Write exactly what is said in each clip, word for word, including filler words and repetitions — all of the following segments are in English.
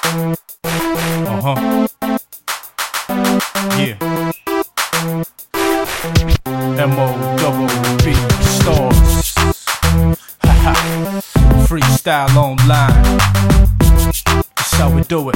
Uh-huh. Yeah. M O double B stars. Haha. Freestyle online. That's how we do it.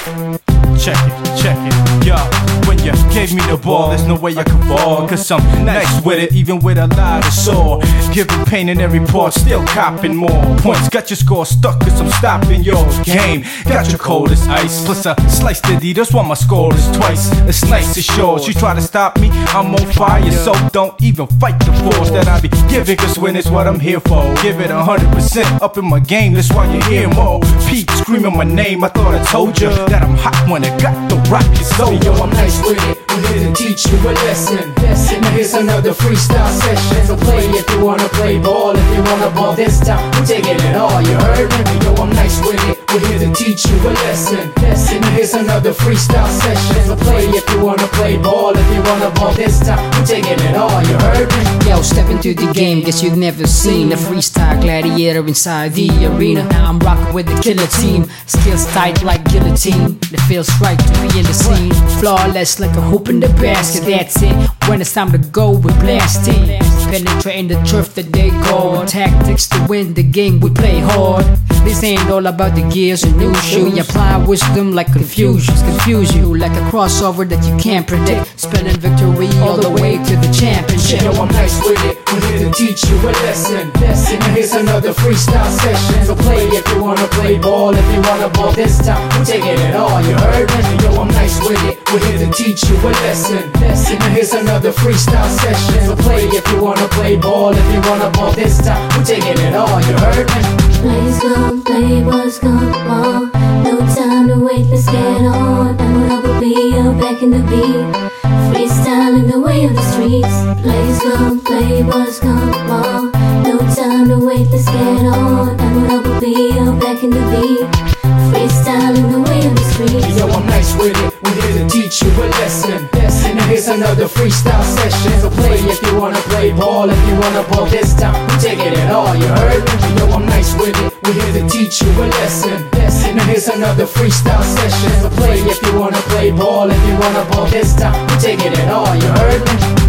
Check it, check it, yo. When you gave me the ball, there's no way I could fall. Cause I'm nice with it, even with a lot of sore. Giving pain in every part, still copping more points. Got your score stuck cause I'm stopping your game. Got your cold as ice, plus a slice to eat. That's why my score is twice as nice as yours. You try to stop me, I'm on fire. So don't even fight the force that I be giving. Cause when it's what I'm here for. Give it a hundred percent up in my game, that's why you hear more. Pete screaming my name, I thought I told you that I'm hot when I got the rocket so. Yo, I'm nice with it, we're here to teach you a lesson. Now here's another freestyle session. So play if you wanna play ball, if you wanna ball this time, we're taking it all, you heard me? Yo, I'm nice with it, we're here to teach you a lesson. Now here's another freestyle session. So play if you wanna play ball, if you wanna ball this time, we're taking it all, you heard me? Yo, step into the game, guess you've never seen a freestyle gladiator inside the arena. Now I'm rocking with the killer team, skills tight like guillotine. It feels right to be in the scene, flawless like a hoop in the basket. That's it, when it's time to go, we blasting, penetrating the turf that they call. Tactics to win the game, we play hard. This ain't all about the gears or new shoe. You apply wisdom like confusions, confuse you like a crossover that you can't predict. Spelling victory all the way to the championship. Yo, I'm nice with it, we're here to teach you a lesson. Now here's another freestyle session. So play if you wanna play ball, if you wanna ball this time, we're taking it all, you heard me? Yo, I'm nice with it, we're here to teach you a lesson. Now here's another freestyle session. So play if you wanna play ball, if you wanna ball this time, we're taking it all, you heard me? Players gone, play boys gone, ball. No time to wait, let's get on. I'm Rubber B, I'm back in the beat. Freestyle in the way of the streets. Players gone, play boys gone, ball. No time to wait, let's get on. I'm Rubber B, I'm back in the beat. Freestyle in the way of the streets. Yo, I'm nice with it, we're here to teach you a lesson. Now here's another freestyle session. So play if you wanna play ball, if you wanna ball this time, we're taking it all, you heard me? Yo, I'm nice with it, we're here to teach you a lesson. Now here's another freestyle session. So play if you wanna play ball, if you wanna ball this time, we're taking it all, you heard me?